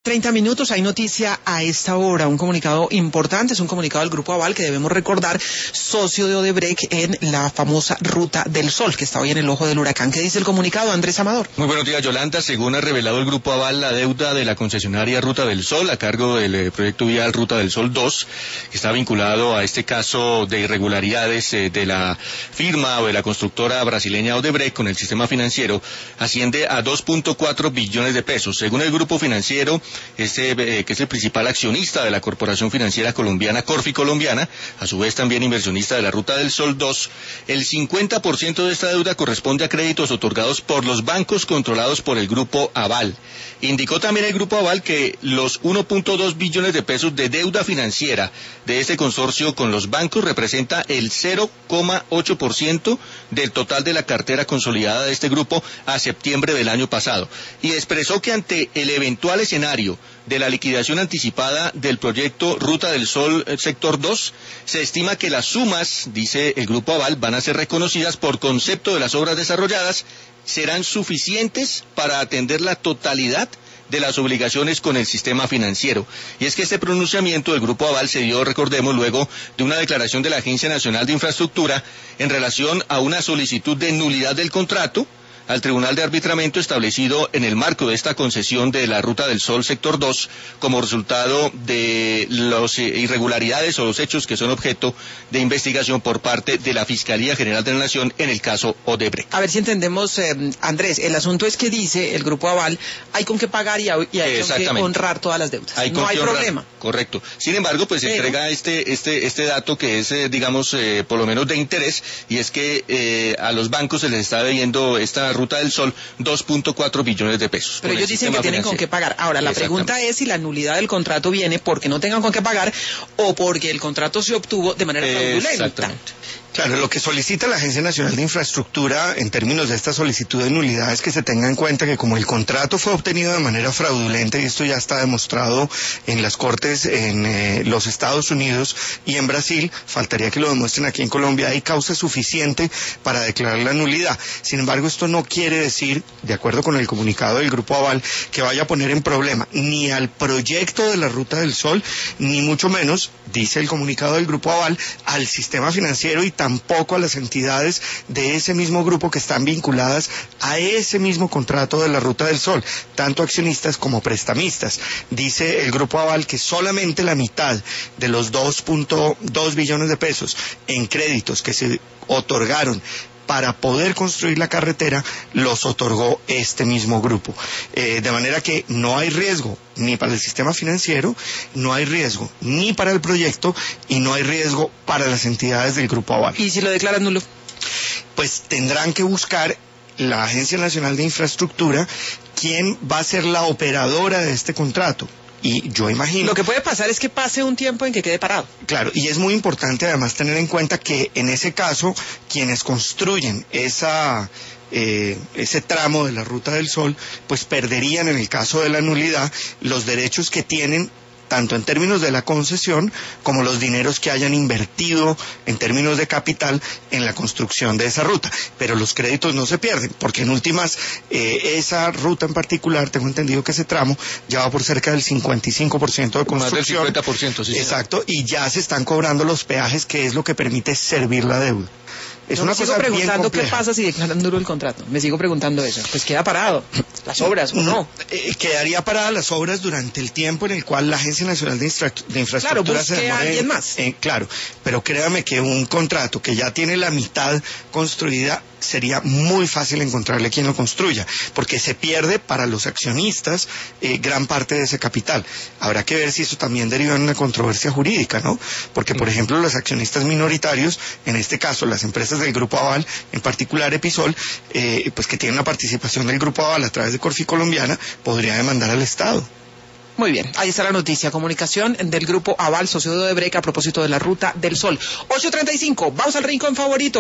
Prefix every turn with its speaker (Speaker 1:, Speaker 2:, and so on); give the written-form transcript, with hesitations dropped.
Speaker 1: 30 minutos, hay noticia a esta hora, un comunicado importante, es un comunicado del Grupo Aval que debemos recordar, socio de Odebrecht en la famosa Ruta del Sol, que está hoy en el ojo del huracán. ¿Qué dice el comunicado, Andrés Amador?
Speaker 2: Muy buenos días, Yolanda. Según ha revelado el Grupo Aval, la deuda de la concesionaria Ruta del Sol, a cargo del proyecto vial Ruta del Sol 2, que está vinculado a este caso de irregularidades de la firma o de la constructora brasileña Odebrecht con el sistema financiero, asciende a 2.4 billones de pesos. Según el grupo financiero, que es el principal accionista de la Corporación Financiera Colombiana, Corfi Colombiana, a su vez también inversionista de la Ruta del Sol 2, el 50% de esta deuda corresponde a créditos otorgados por los bancos controlados por el Grupo Aval. Indicó también el Grupo Aval que los 1.2 billones de pesos de deuda financiera de este consorcio con los bancos representa el 0,8% del total de la cartera consolidada de este grupo a septiembre del año pasado, y expresó que ante el eventual escenario de la liquidación anticipada del proyecto Ruta del Sol Sector 2, se estima que las sumas, dice el Grupo Aval, van a ser reconocidas por concepto de las obras desarrolladas, serán suficientes para atender la totalidad de las obligaciones con el sistema financiero. Y es que este pronunciamiento del Grupo Aval se dio, recordemos, luego de una declaración de la Agencia Nacional de Infraestructura en relación a una solicitud de nulidad del contrato al Tribunal de Arbitramiento establecido en el marco de esta concesión de la Ruta del Sol Sector 2 como resultado de las irregularidades o los hechos que son objeto de investigación por parte de la Fiscalía General de la Nación en el caso Odebrecht.
Speaker 1: A ver si entendemos, Andrés, el asunto es que dice el Grupo Aval, hay con qué pagar y hay con qué honrar todas las deudas. No hay problema.
Speaker 2: Correcto. Sin embargo, pues se entrega este dato que es, por lo menos de interés, y es que a los bancos se les está debiendo esta Ruta del Sol 2.4 billones de pesos.
Speaker 1: Pero ellos dicen que tienen con qué pagar. Ahora, la pregunta es si la nulidad del contrato viene porque no tengan con qué pagar o porque el contrato se obtuvo de manera fraudulenta.
Speaker 2: Exactamente.
Speaker 3: Claro, lo que solicita la Agencia Nacional de Infraestructura en términos de esta solicitud de nulidad es que se tenga en cuenta que como el contrato fue obtenido de manera fraudulenta, y esto ya está demostrado en las cortes en los Estados Unidos y en Brasil, faltaría que lo demuestren aquí en Colombia, hay causa suficiente para declarar la nulidad. Sin embargo, esto no quiere decir, de acuerdo con el comunicado del Grupo Aval, que vaya a poner en problema ni al proyecto de la Ruta del Sol, ni mucho menos, dice el comunicado del Grupo Aval, al sistema financiero y tampoco a las entidades de ese mismo grupo que están vinculadas a ese mismo contrato de la Ruta del Sol, tanto accionistas como prestamistas. Dice el Grupo Aval que solamente la mitad de los 2.2 billones de pesos en créditos que se otorgaron para poder construir la carretera, los otorgó este mismo grupo. De manera que no hay riesgo ni para el sistema financiero, no hay riesgo ni para el proyecto y no hay riesgo para las entidades del Grupo Aval.
Speaker 1: ¿Y si lo declaran nulo?
Speaker 3: Pues tendrán que buscar la Agencia Nacional de Infraestructura quién va a ser la operadora de este contrato. Y yo imagino...
Speaker 1: Lo que puede pasar es que pase un tiempo en que quede parado.
Speaker 3: Claro, y es muy importante además tener en cuenta que en ese caso, quienes construyen ese tramo de la Ruta del Sol, pues perderían en el caso de la nulidad los derechos que tienen tanto en términos de la concesión como los dineros que hayan invertido en términos de capital en la construcción de esa ruta. Pero los créditos no se pierden, porque en últimas esa ruta en particular, tengo entendido que ese tramo ya va por cerca del 55% de construcción.
Speaker 2: Más del 50%, sí.
Speaker 3: Exacto, y ya se están cobrando los peajes, que es lo que permite servir la deuda. Es una cosa bien compleja.
Speaker 1: Me sigo preguntando qué pasa si declaran nulo el contrato. Me sigo preguntando eso. Pues queda parado las obras, ¿o no?
Speaker 3: Quedaría parada las obras durante el tiempo en el cual la Agencia Nacional de Infraestructura se demore.
Speaker 1: A alguien más.
Speaker 3: Claro, pero créame que un contrato que ya tiene la mitad construida, sería muy fácil encontrarle quien lo construya, porque se pierde para los accionistas gran parte de ese capital. Habrá que ver si eso también deriva en una controversia jurídica, ¿no? Porque, por ejemplo, los accionistas minoritarios, en este caso las empresas del Grupo Aval, en particular Episol, pues que tienen una participación del Grupo Aval a través de Corfi Colombiana, podría demandar al Estado.
Speaker 1: Muy bien, ahí está la noticia. Comunicación del Grupo Aval, socio de Odebrecht, a propósito de la Ruta del Sol. 8:35, vamos al rincón favorito.